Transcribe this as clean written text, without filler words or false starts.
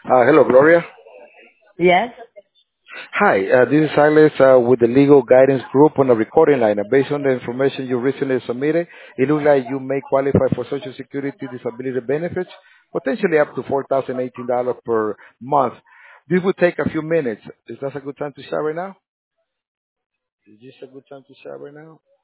Hello, Gloria. Yes. Hi, this is Silas with the Legal Guidance Group on the recording line. Based on the information you recently submitted, it looks like you may qualify for Social Security disability benefits, potentially up to $4,018 per month. This will take a few minutes. Is that a good time to start right now? Is this a good time to start right now?